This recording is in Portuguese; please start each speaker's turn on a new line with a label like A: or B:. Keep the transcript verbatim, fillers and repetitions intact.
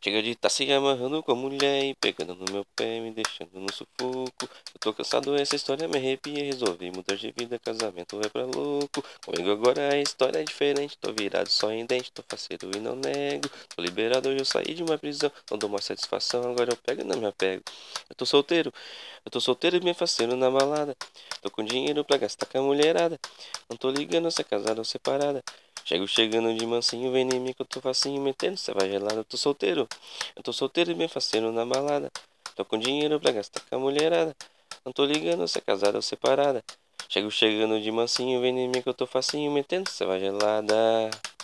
A: Chega de tá se amarrando com a mulher e pegando no meu pé, me deixando no sufoco. Eu tô cansado, essa história me arrepia. Resolvi mudar de vida, casamento é pra louco. Comigo agora a história é diferente. Tô virado só em dente, tô faceiro e não nego. Tô liberado, hoje eu saí de uma prisão. Não dou mais satisfação, agora eu pego e não me apego. Eu tô solteiro, eu tô solteiro e me faceiro na balada. Tô com dinheiro pra gastar com a mulherada. Não tô ligando se é casada ou separada. Chego chegando de mansinho, vem em mim que eu tô facinho, metendo, cê vai gelado, eu tô solteiro. Eu tô solteiro e bem faceiro na balada. Tô com dinheiro pra gastar com a mulherada. Não tô ligando se é casada ou separada. Chego chegando de mansinho, vem em mim que eu tô facinho, metendo, cê vai gelada.